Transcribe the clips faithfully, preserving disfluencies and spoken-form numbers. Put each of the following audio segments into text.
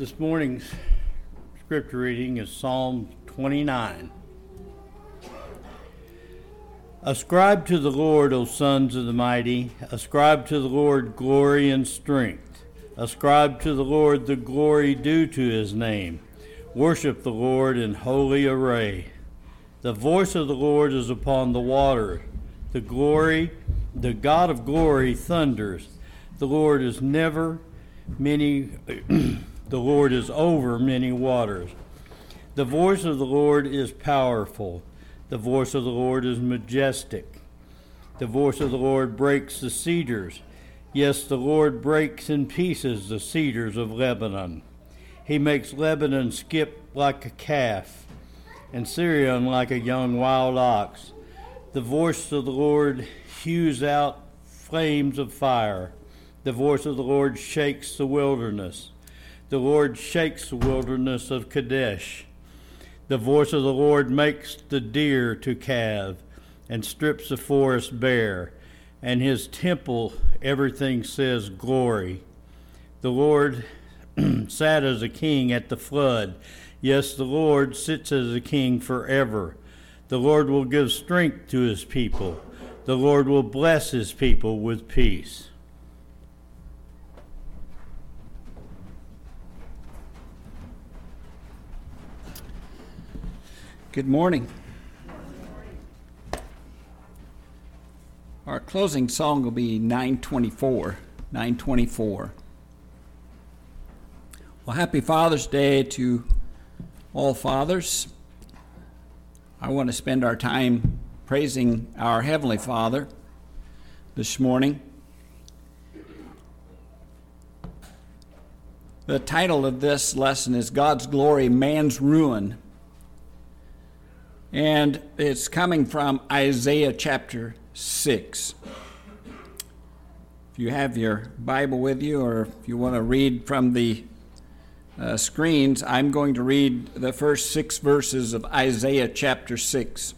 This morning's scripture reading is Psalm twenty-nine. Ascribe to the Lord, O sons of the mighty. Ascribe to the Lord glory and strength. Ascribe to the Lord the glory due to his name. Worship the Lord in holy array. The voice of the Lord is upon the water. The glory, the God of glory thunders. The Lord is never many, the Lord is over many waters. The voice of the Lord is powerful. The voice of the Lord is majestic. The voice of the Lord breaks the cedars. Yes, the Lord breaks in pieces the cedars of Lebanon. He makes Lebanon skip like a calf, and Syrian like a young wild ox. The voice of the Lord hews out flames of fire. The voice of the Lord shakes the wilderness. The Lord shakes the wilderness of Kadesh. The voice of the Lord makes the deer to calve and strips the forest bare. And his temple, everything says glory. The Lord sat as a king at the flood. Yes, the Lord sits as a king forever. The Lord will give strength to his people. The Lord will bless his people with peace. Good morning. Our closing song will be nine twenty-four. nine twenty-four. Well, happy Father's Day to all fathers. I want to spend our time praising our Heavenly Father this morning. The title of this lesson is God's Glory, Man's Ruin. And it's coming from Isaiah chapter six. If you have your Bible with you, or if you want to read from the uh, screens, I'm going to read the first six verses of Isaiah chapter six.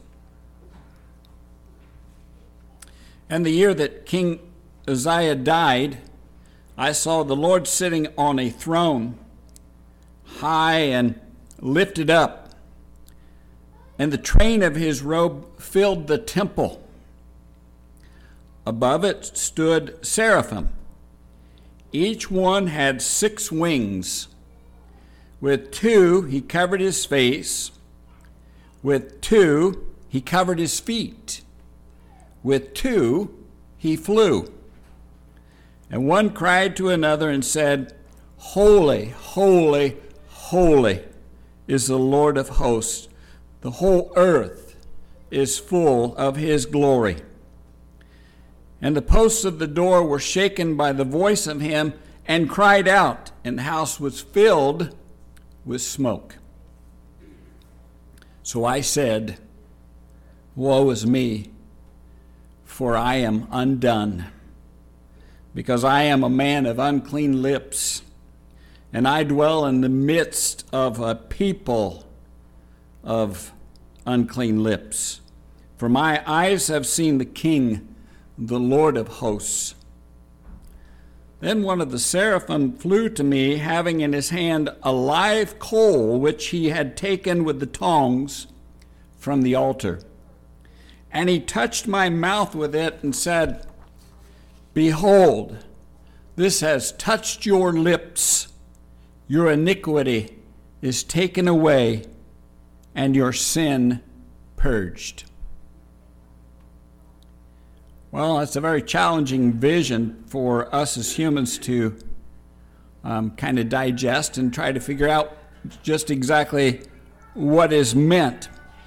And the year that King Uzziah died, I saw the Lord sitting on a throne, high and lifted up, and the train of his robe filled the temple. Above it stood seraphim. Each one had six wings. With two he covered his face. With two he covered his feet. With two he flew. And one cried to another and said, Holy, holy, holy is the Lord of hosts. The whole earth is full of his glory. And the posts of the door were shaken by the voice of him, and cried out, and the house was filled with smoke. So I said, Woe is me, for I am undone, because I am a man of unclean lips, and I dwell in the midst of a people of unclean lips. For my eyes have seen the King, the Lord of hosts. Then one of the seraphim flew to me, having in his hand a live coal which he had taken with the tongs from the altar. And he touched my mouth with it and said, Behold, this has touched your lips. Your iniquity is taken away, and your sin purged. Well, it's a very challenging vision for us as humans to um, kind of digest and try to figure out just exactly what is meant.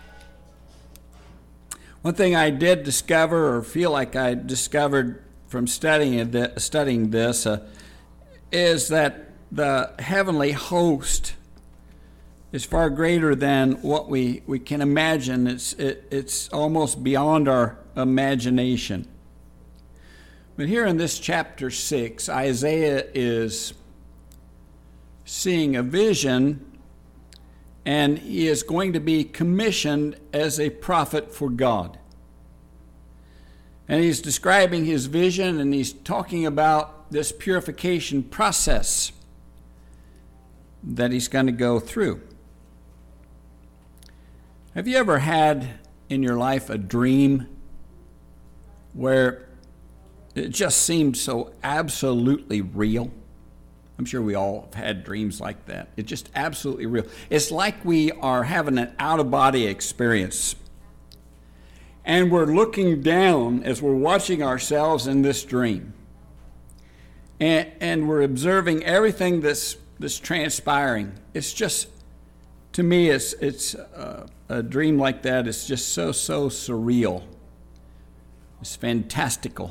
One thing I did discover, or feel like I discovered from studying this, studying this uh, is that the heavenly host is far greater than what we, we can imagine. It's it, it's almost beyond our imagination. But here in this chapter six, Isaiah is seeing a vision, and he is going to be commissioned as a prophet for God. And he's describing his vision, and he's talking about this purification process that he's going to go through. Have you ever had in your life a dream where it just seemed so absolutely real? I'm sure we all have had dreams like that. It's just absolutely real. It's like we are having an out-of-body experience. And we're looking down as we're watching ourselves in this dream. And, and we're observing everything that's, that's transpiring. It's just, to me, it's, it's uh, a dream like that is just so, so surreal. It's fantastical.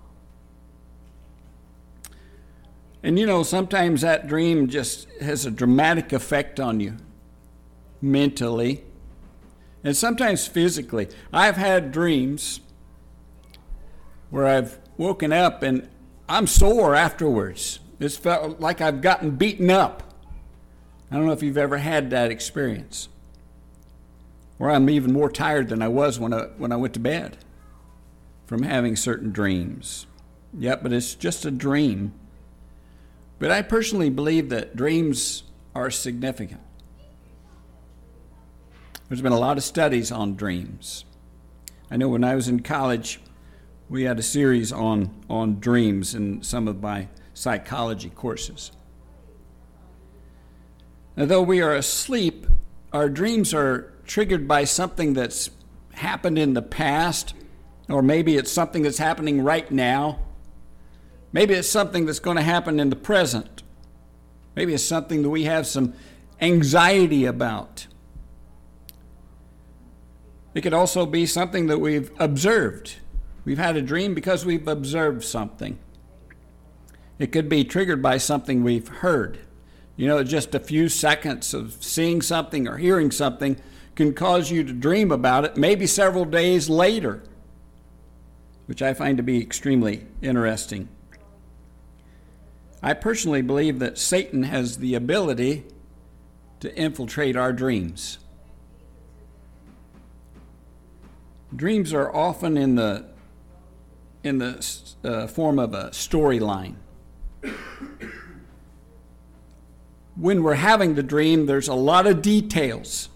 And you know, sometimes that dream just has a dramatic effect on you, mentally, and sometimes physically. I've had dreams where I've woken up and I'm sore afterwards. It's felt like I've gotten beaten up. I don't know if you've ever had that experience. Or I'm even more tired than I was when I, when I went to bed from having certain dreams. Yep, but it's just a dream. But I personally believe that dreams are significant. There's been a lot of studies on dreams. I know when I was in college, we had a series on, on dreams in some of my psychology courses. Now, though we are asleep, our dreams are triggered by something that's happened in the past, or maybe it's something that's happening right now. Maybe it's something that's going to happen in the present. Maybe it's something that we have some anxiety about. It could also be something that we've observed. We've had a dream because we've observed something. It could be triggered by something we've heard. You know, just a few seconds of seeing something or hearing something can cause you to dream about it, maybe several days later, which I find to be extremely interesting. I personally believe that Satan has the ability to infiltrate our dreams. Dreams are often in the in the uh, form of a storyline. When we're having the dream, there's a lot of details.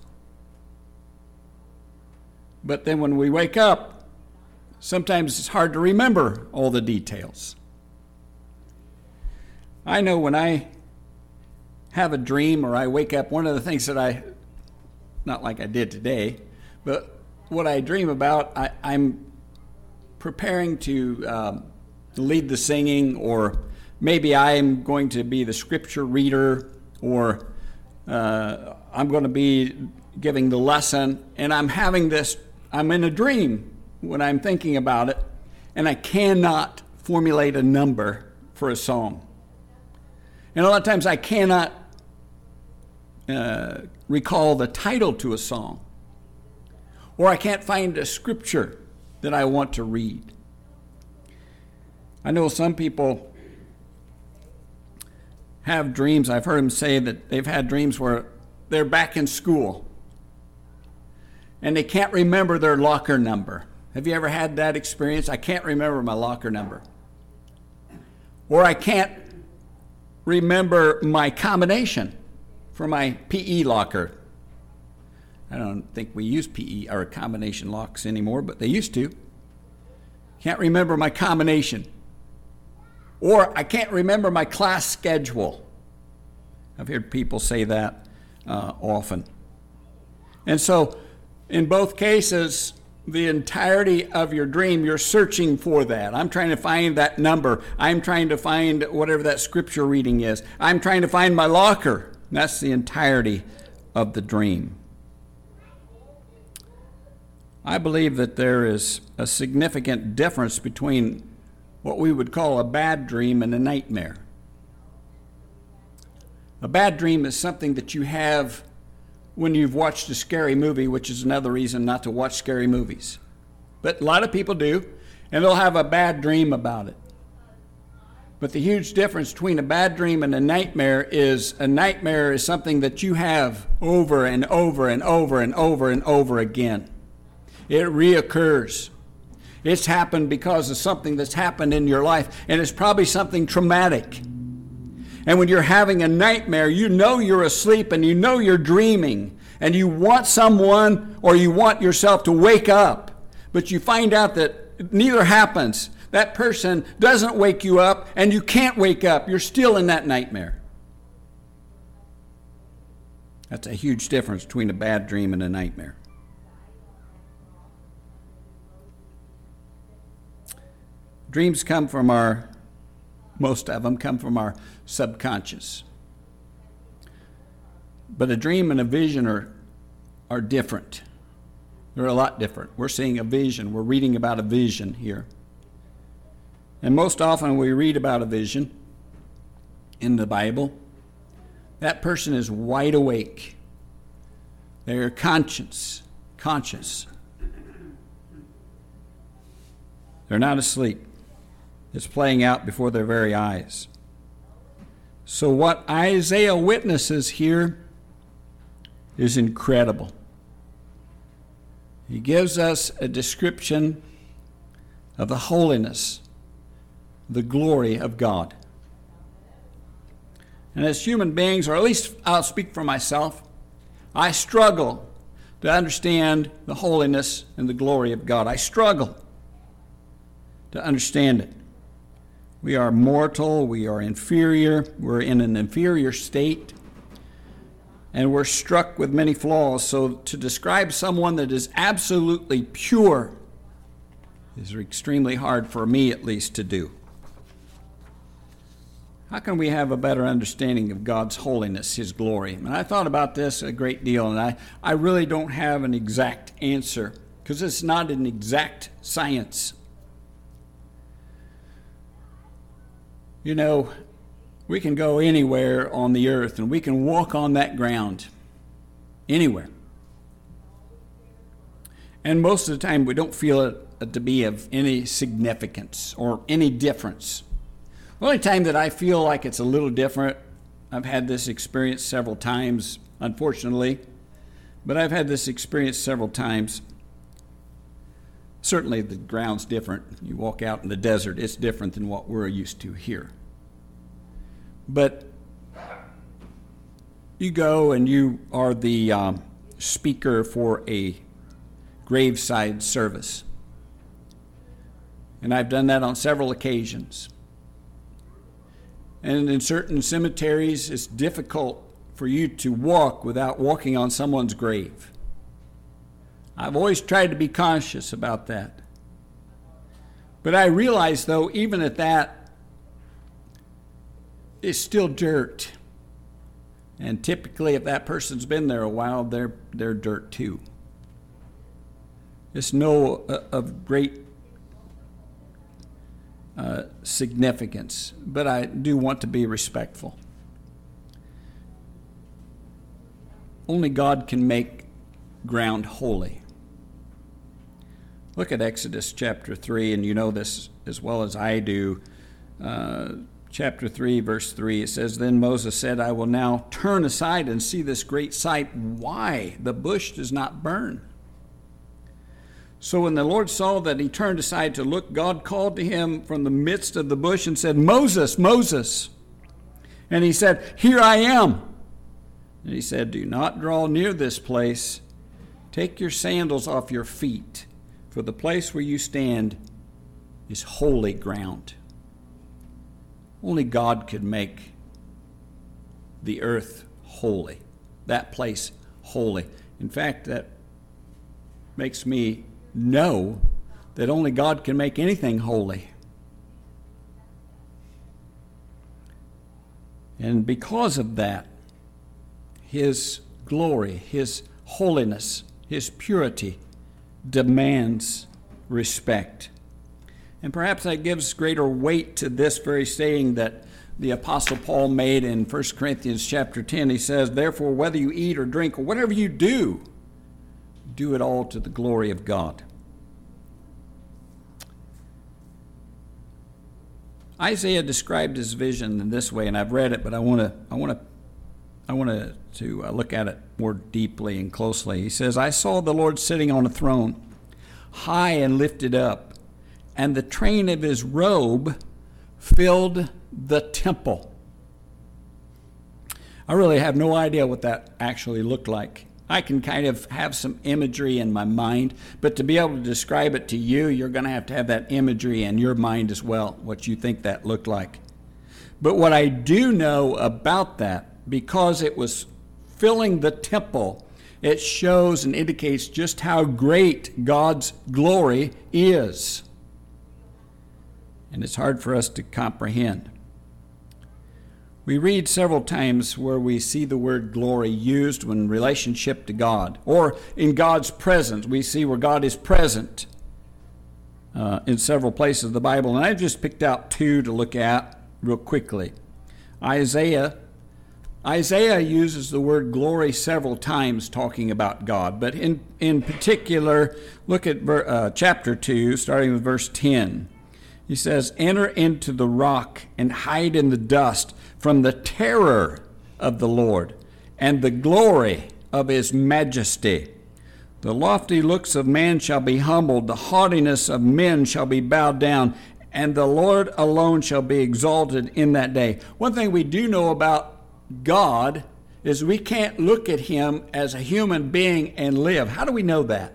But then when we wake up, sometimes it's hard to remember all the details. I know when I have a dream or I wake up, one of the things that I, not like I did today, but what I dream about, I, I'm preparing to um, lead the singing, or maybe I'm going to be the scripture reader, or uh, I'm going to be giving the lesson, and I'm having this, I'm in a dream when I'm thinking about it, and I cannot formulate a number for a song. And a lot of times I cannot uh, recall the title to a song, or I can't find a scripture that I want to read. I know some people have dreams. I've heard them say that they've had dreams where they're back in school and they can't remember their locker number. Have you ever had that experience? I can't remember my locker number. Or I can't remember my combination for my P E locker. I don't think we use P E or combination locks anymore, but they used to. Can't remember my combination. Or I can't remember my class schedule. I've heard people say that uh, often. And so in both cases, the entirety of your dream, you're searching for that. I'm trying to find that number. I'm trying to find whatever that scripture reading is. I'm trying to find my locker. That's the entirety of the dream. I believe that there is a significant difference between what we would call a bad dream and a nightmare. A bad dream is something that you have when you've watched a scary movie, which is another reason not to watch scary movies. But a lot of people do, and they'll have a bad dream about it. But the huge difference between a bad dream and a nightmare is a nightmare is something that you have over and over and over and over and over again. It reoccurs. It's happened because of something that's happened in your life, and it's probably something traumatic. And when you're having a nightmare, you know you're asleep and you know you're dreaming. And you want someone or you want yourself to wake up. But you find out that neither happens. That person doesn't wake you up and you can't wake up. You're still in that nightmare. That's a huge difference between a bad dream and a nightmare. Dreams come from our, most of them come from our subconscious. But a dream and a vision are, are different. They're a lot different. We're seeing a vision. We're reading about a vision here. And most often we read about a vision in the Bible. That person is wide awake. They're conscious, conscious. They're not asleep. It's playing out before their very eyes. So what Isaiah witnesses here is incredible. He gives us a description of the holiness, the glory of God. And as human beings, or at least I'll speak for myself, I struggle to understand the holiness and the glory of God. I struggle to understand it. We are mortal, we are inferior, we're in an inferior state, and we're struck with many flaws. So to describe someone that is absolutely pure is extremely hard for me, at least, to do. How can we have a better understanding of God's holiness, His glory? And I thought about this a great deal, and I, I really don't have an exact answer, because it's not an exact science. You know, we can go anywhere on the earth, and we can walk on that ground, anywhere. And most of the time, we don't feel it to be of any significance or any difference. The only time that I feel like it's a little different, I've had this experience several times, unfortunately, but I've had this experience several times. Certainly the ground's different. You walk out in the desert, it's different than what we're used to here. But you go and you are the um, speaker for a graveside service. And I've done that on several occasions. And in certain cemeteries, it's difficult for you to walk without walking on someone's grave. I've always tried to be conscious about that. But I realize, though, even at that, it's still dirt. And typically, if that person's been there a while, they're, they're dirt too. It's no uh, of great uh, significance, but I do want to be respectful. Only God can make ground holy. Look at Exodus chapter three, and you know this as well as I do. Uh, chapter three, verse three, it says, "Then Moses said, I will now turn aside and see this great sight, why the bush does not burn. So when the Lord saw that he turned aside to look, God called to him from the midst of the bush and said, Moses, Moses. And he said, Here I am. And he said, Do not draw near this place. Take your sandals off your feet, for the place where you stand is holy ground." Only God could make the earth holy, that place holy. In fact, that makes me know that only God can make anything holy. And because of that, his glory, his holiness, his purity demands respect. And perhaps that gives greater weight to this very saying that the Apostle Paul made in First Corinthians chapter ten. He says, Therefore, whether you eat or drink or whatever you do, do it all to the glory of God. Isaiah described his vision in this way, and I've read it, but I want to I want to I want to to uh, look at it more deeply and closely. He says, "I saw the Lord sitting on a throne, high and lifted up, and the train of his robe filled the temple." I really have no idea what that actually looked like. I can kind of have some imagery in my mind, but to be able to describe it to you, you're going to have to have that imagery in your mind as well, what you think that looked like. But what I do know about that, because it was filling the temple, it shows and indicates just how great God's glory is. And it's hard for us to comprehend. We read several times where we see the word glory used in relationship to God, or in God's presence. We see where God is present uh, in several places of the Bible. And I just picked out two to look at real quickly. Isaiah Isaiah uses the word glory several times talking about God, but in, in particular, look at ver, uh, chapter two, starting with verse ten. He says, "Enter into the rock and hide in the dust from the terror of the Lord and the glory of his majesty. The lofty looks of man shall be humbled, the haughtiness of men shall be bowed down, and the Lord alone shall be exalted in that day." One thing we do know about God is we can't look at him as a human being and live. How do we know that?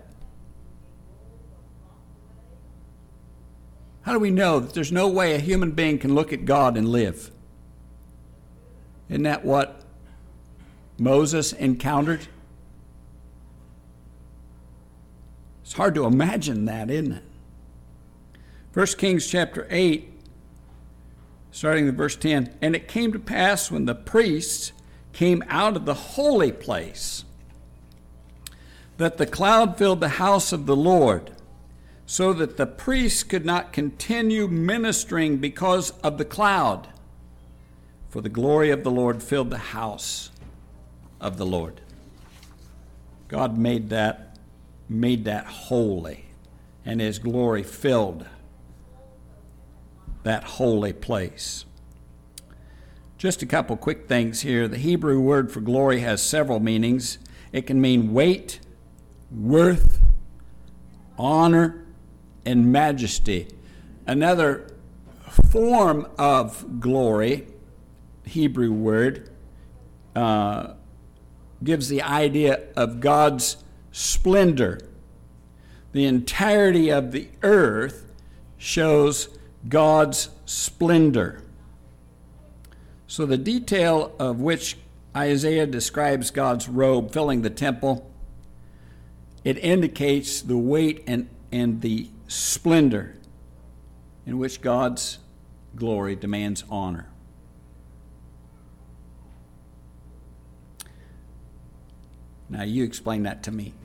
How do we know that there's no way a human being can look at God and live? Isn't that what Moses encountered? It's hard to imagine that, isn't it? First Kings chapter eight, starting with verse ten. "And it came to pass when the priests came out of the holy place, that the cloud filled the house of the Lord, so that the priests could not continue ministering because of the cloud. For the glory of the Lord filled the house of the Lord." God made that, made that holy, and his glory filled that holy place. Just a couple quick things here. The Hebrew word for glory has several meanings. It can mean weight, worth, honor, and majesty. Another form of glory, Hebrew word, uh, gives the idea of God's splendor. The entirety of the earth shows God's splendor. So the detail of which Isaiah describes God's robe filling the temple, it indicates the weight and, and the splendor in which God's glory demands honor. Now you explain that to me.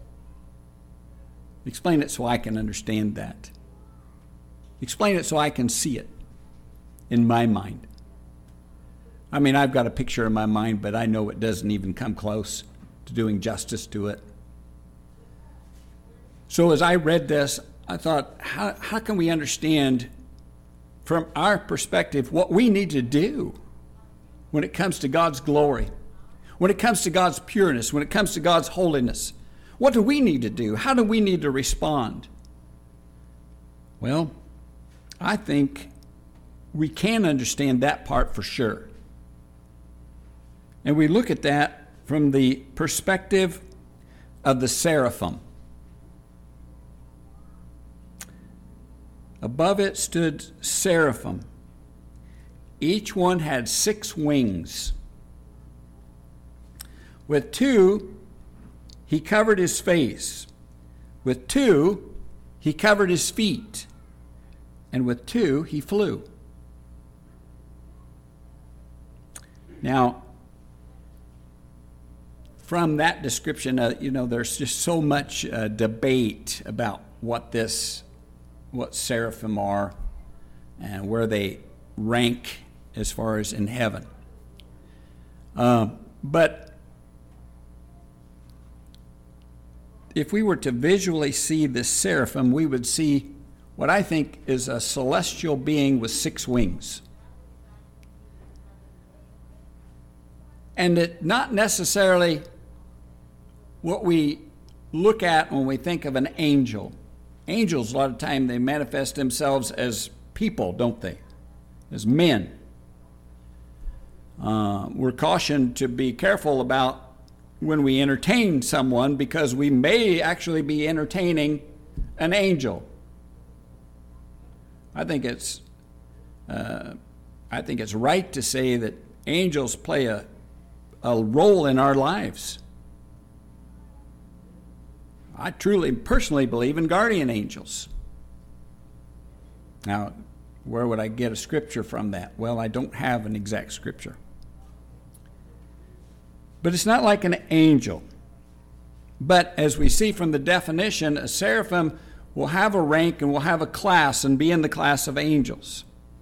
Explain it so I can understand that. Explain it so I can see it in my mind. I mean, I've got a picture in my mind, but I know it doesn't even come close to doing justice to it. So as I read this, I thought, how, how can we understand from our perspective what we need to do when it comes to God's glory, when it comes to God's pureness, when it comes to God's holiness? What do we need to do? How do we need to respond? Well, I think we can understand that part for sure. And we look at that from the perspective of the seraphim. Above it stood seraphim. Each one had six wings. With two, he covered his face. With two, he covered his feet. And with two, he flew. Now, from that description, uh, you know, there's just so much uh, debate about what this, what seraphim are and where they rank as far as in heaven. Uh, but if we were to visually see this seraphim, we would see what I think is a celestial being with six wings. And it not necessarily what we look at when we think of an angel. Angels, a lot of time, they manifest themselves as people, don't they? As men. Uh, we're cautioned to be careful about when we entertain someone, because we may actually be entertaining an angel. I think it's uh, I think it's right to say that angels play a, a role in our lives. I truly, personally believe in guardian angels. Now, where would I get a scripture from that? Well, I don't have an exact scripture. But it's not like an angel. But as we see from the definition, a seraphim will have a rank and will have a class and be in the class of angels.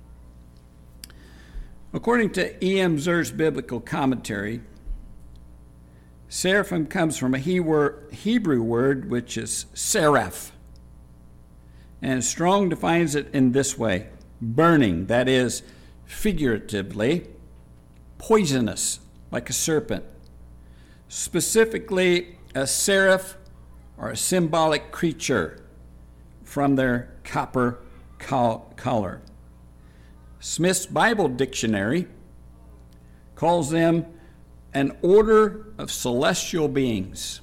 According to E M Zur's biblical commentary, seraphim comes from a Hebrew word which is seraph. And Strong defines it in this way: burning, that is, figuratively, poisonous, like a serpent. Specifically, a seraph or a symbolic creature from their copper collar. Smith's Bible Dictionary calls them an order of celestial beings.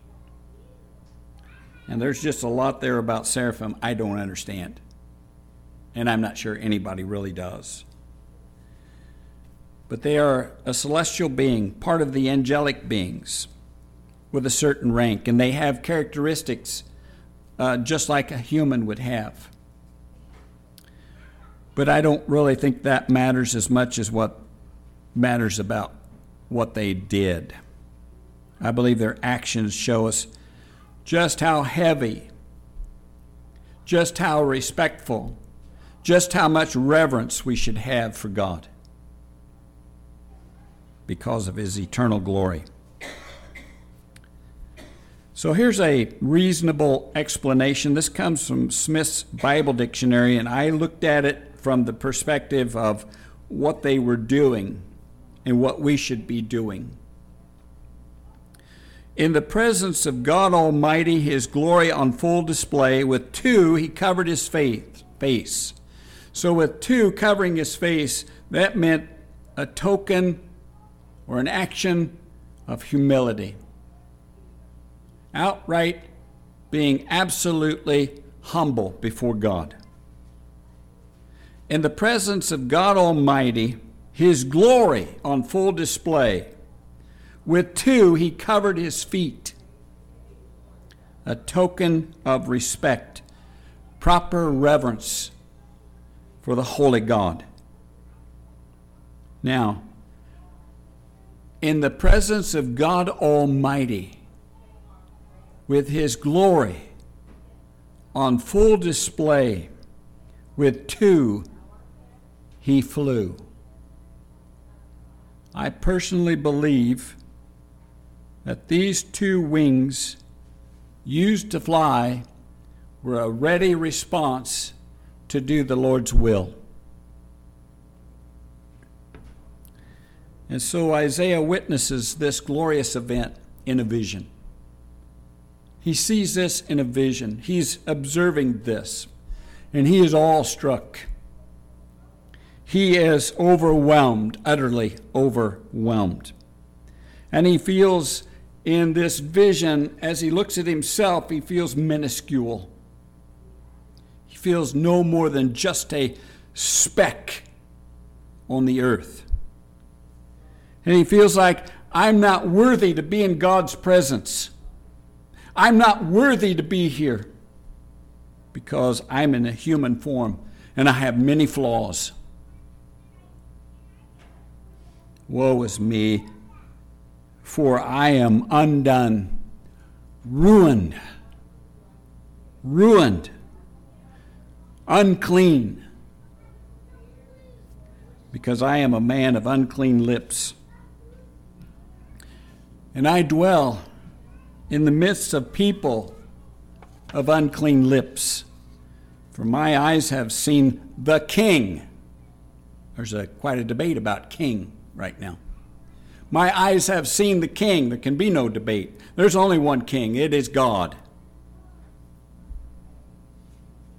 And there's just a lot there about seraphim I don't understand. And I'm not sure anybody really does. But they are a celestial being, part of the angelic beings, with a certain rank. And they have characteristics uh, just like a human would have. But I don't really think that matters as much as what matters about what they did. I believe their actions show us just how heavy, just how respectful, just how much reverence we should have for God because of his eternal glory. So here's a reasonable explanation. This comes from Smith's Bible Dictionary, and I looked at it from the perspective of what they were doing and what we should be doing. In the presence of God Almighty, his glory on full display, with two, he covered his face. So with two covering his face, that meant a token or an action of humility. Outright being absolutely humble before God. In the presence of God Almighty, his glory on full display, with two, he covered his feet. A token of respect, proper reverence for the holy God. Now, in the presence of God Almighty, with his glory on full display, with two, he flew. I personally believe that these two wings used to fly were a ready response to do the Lord's will. And so Isaiah witnesses this glorious event in a vision. He sees this in a vision. He's observing this, and he is awestruck. He is overwhelmed, utterly overwhelmed. And he feels in this vision, as he looks at himself, he feels minuscule. He feels no more than just a speck on the earth. And he feels like, I'm not worthy to be in God's presence. I'm not worthy to be here because I'm in a human form and I have many flaws. Woe is me, for I am undone, ruined, ruined, unclean, because I am a man of unclean lips. And I dwell in the midst of people of unclean lips. For my eyes have seen the King. There's a, quite a debate about king right now. My eyes have seen the King. There can be no debate. There's only one King. It is God.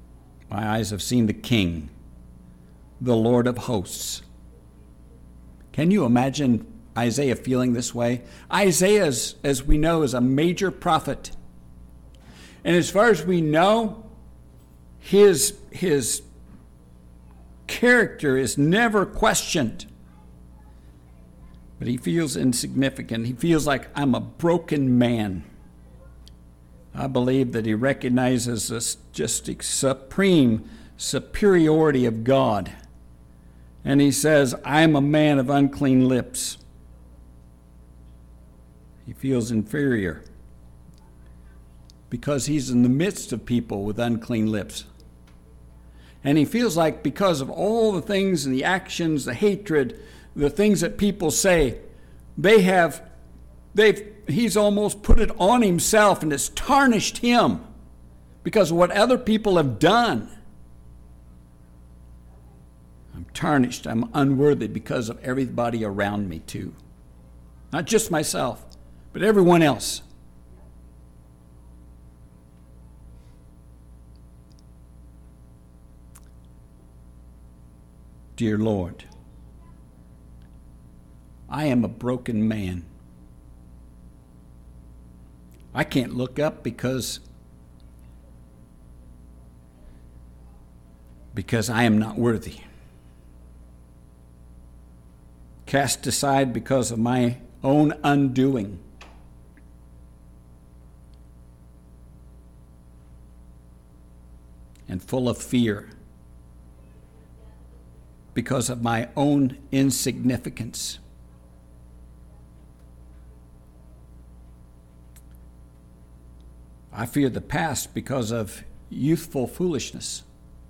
My eyes have seen the King, the Lord of hosts. Can you imagine Isaiah feeling this way? Isaiah, is, as we know, is a major prophet. And as far as we know, his, his character is never questioned. But he feels insignificant. He feels like, I'm a broken man. I believe that he recognizes this just supreme superiority of God. And he says, I'm a man of unclean lips. He feels inferior because he's in the midst of people with unclean lips. And he feels like because of all the things and the actions, the hatred, the things that people say, they have, they've, he's almost put it on himself and it's tarnished him because of what other people have done. I'm tarnished, I'm unworthy because of everybody around me too. Not just myself, but everyone else. Dear Lord, I am a broken man. I can't look up because, because I am not worthy. Cast aside because of my own undoing. And full of fear because of my own insignificance. I fear the past because of youthful foolishness.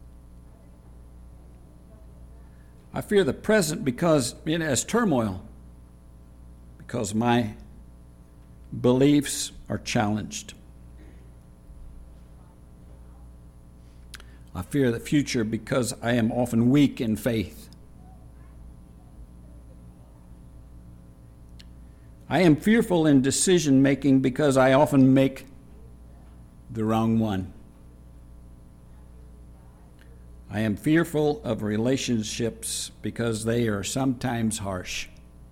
I fear the present because it has turmoil, because my beliefs are challenged. I fear the future because I am often weak in faith. I am fearful in decision making because I often make the wrong one. I am fearful of relationships because they are sometimes harsh.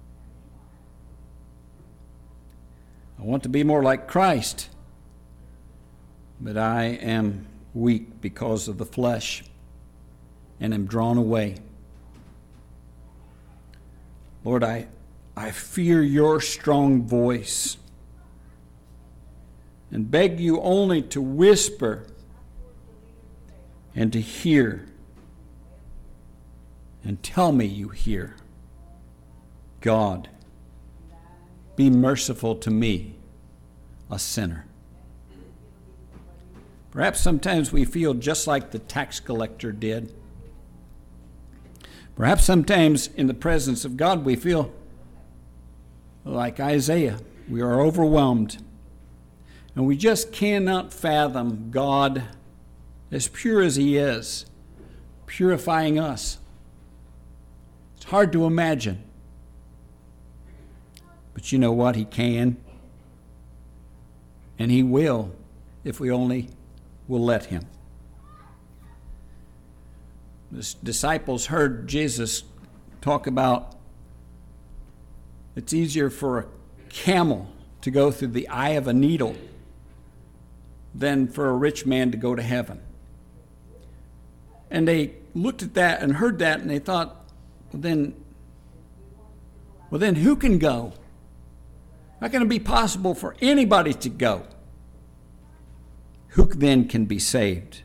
I want to be more like Christ, but I am weak because of the flesh and am drawn away. Lord, I, I fear your strong voice and beg you only to whisper and to hear and tell me you hear. God, be merciful to me, a sinner. Perhaps sometimes we feel just like the tax collector did. Perhaps sometimes in the presence of God we feel like Isaiah. We are overwhelmed. And we just cannot fathom God, as pure as he is, purifying us. It's hard to imagine. But you know what? He can. And he will, if we only will let him. The disciples heard Jesus talk about it's easier for a camel to go through the eye of a needle than for a rich man to go to heaven. And they looked at that and heard that and they thought, well then, well then who can go? Not going to be possible for anybody to go. Who then can be saved?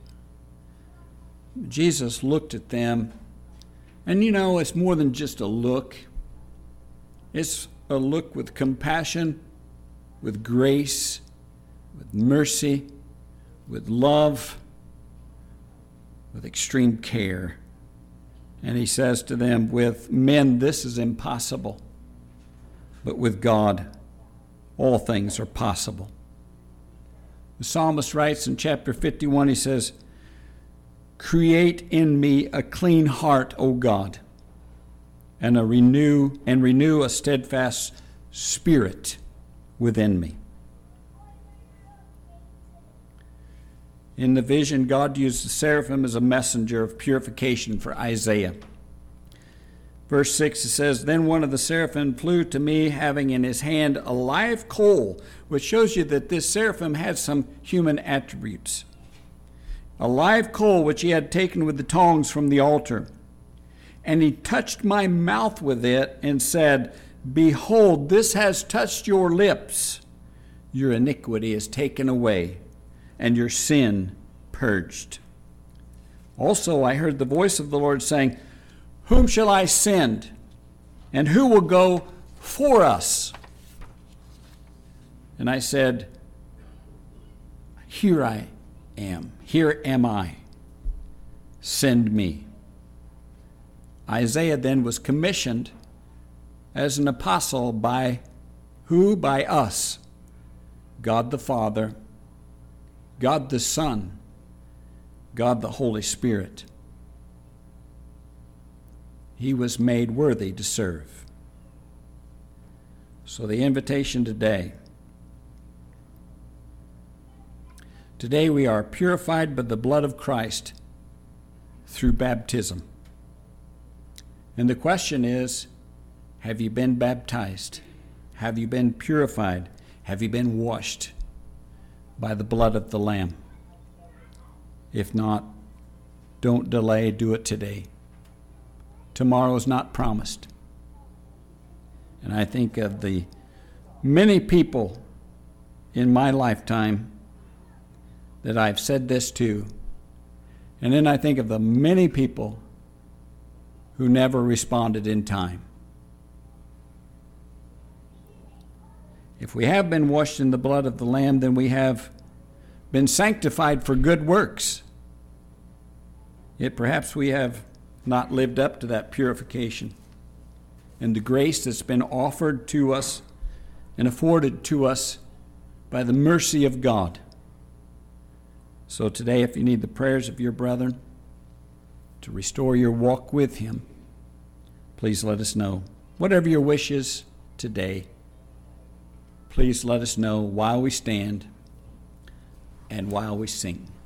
Jesus looked at them, and you know, it's more than just a look. It's a look with compassion, with grace, with mercy, with love, with extreme care. And he says to them, with men this is impossible, but with God all things are possible. The psalmist writes in chapter fifty-one, he says, create in me a clean heart, O God, and a renew and renew a steadfast spirit within me. In the vision, God used the seraphim as a messenger of purification for Isaiah. Verse six, it says, Then one of the seraphim flew to me, having in his hand a live coal, which shows you that this seraphim had some human attributes. A live coal which he had taken with the tongs from the altar. And he touched my mouth with it and said, Behold, this has touched your lips. Your iniquity is taken away, and your sin purged. Also I heard the voice of the Lord saying, Whom shall I send? And who will go for us? And I said, Here I am. Here am I. Send me. Isaiah then was commissioned as an apostle by who? By us. God the Father, God the Son, God the Holy Spirit. He was made worthy to serve. So the invitation today. Today we are purified by the blood of Christ through baptism. And the question is, have you been baptized? Have you been purified? Have you been washed by the blood of the Lamb? If not, don't delay, do it today. Tomorrow is not promised. And I think of the many people in my lifetime that I've said this to, and then I think of the many people who never responded in time. If we have been washed in the blood of the Lamb, then we have been sanctified for good works. Yet perhaps we have not lived up to that purification and the grace that's been offered to us and afforded to us by the mercy of God. So today, if you need the prayers of your brethren to restore your walk with Him, please let us know. Whatever your wish is today, please let us know while we stand and while we sing.